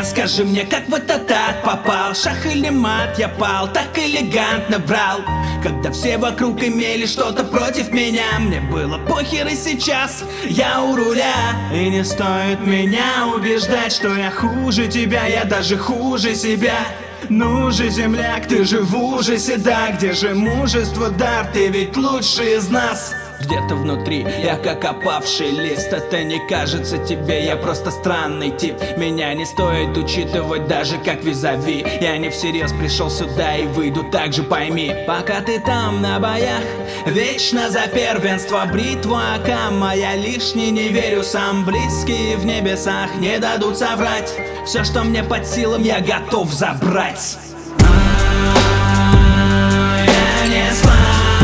Скажи мне, как в этот ад попал? Шах или мат я пал, так элегантно брал. Когда все вокруг имели что-то против меня, мне было похер, и сейчас я у руля. И не стоит меня убеждать, что я хуже тебя, я даже хуже себя. Ну же, земляк, ты же в ужасе, да. Где же мужество, дар, ты ведь лучший из нас. Где-то внутри я как опавший лист. Это не кажется тебе, я просто странный тип. Меня не стоит учитывать даже как визави. Я не всерьез пришел сюда и выйду, так же пойми. Пока ты там на боях, вечно за первенство бритва Акама. Я лишний не верю сам, близкие в небесах не дадут соврать. Все, что мне под силам, я готов забрать. Я не слаб.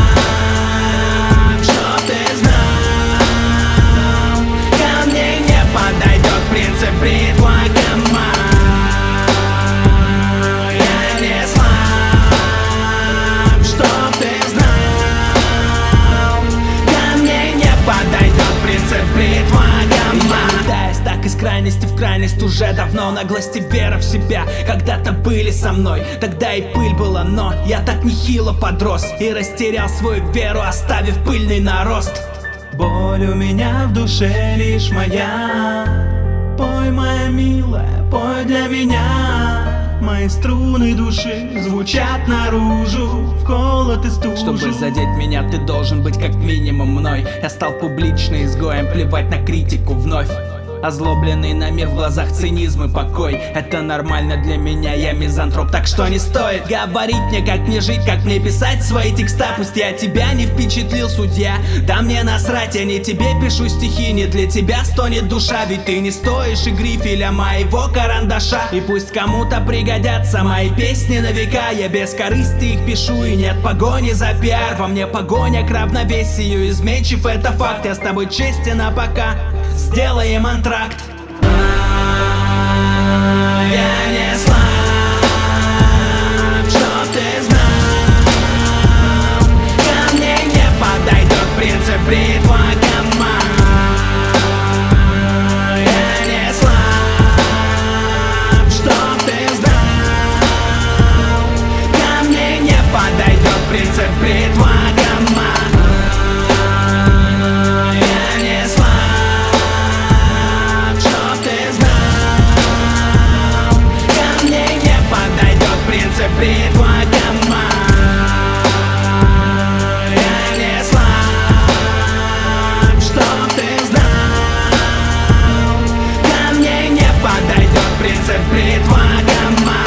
Принцип бритва Акама. Я не слаб, чтоб ты знал. Ко мне не подойдет принцип бритва Акама. Я метаюсь так из крайности в крайность уже давно. Наглость и вера в себя когда-то были со мной. Тогда и пыль была, но я так нехило подрос и растерял свою веру, оставив пыльный нарост. Боль у меня в душе лишь моя. Пой, моя милая, пой для меня. Мои струны души звучат наружу, в холод и стужу. Чтобы задеть меня, ты должен быть как минимум мной. Я стал публично изгоем, плевать на критику вновь. Озлобленный на мир, в глазах цинизм и покой. Это нормально для меня, я мизантроп, так что не стоит говорить мне, как мне жить, как мне писать свои текста. Пусть я тебя не впечатлил, судья, да мне насрать, я не тебе пишу стихи, не для тебя стонет душа. Ведь ты не стоишь и грифеля моего карандаша. И пусть кому-то пригодятся мои песни на века. Я без корысти их пишу, и нет погони за пиар. Во мне погоня к равновесию, изменчив это факт. Я с тобой честен, а пока сделаем антракт. Я не слаб, чтоб ты знал. Ко мне не подойдет принцип бритва Акама. Я не слаб, чтоб ты знал. Ко мне не подойдет принцип бритва Акама. Бритва Акама. Я не слаб, чтоб ты знал. Ко мне не подойдет принцип бритва Акама.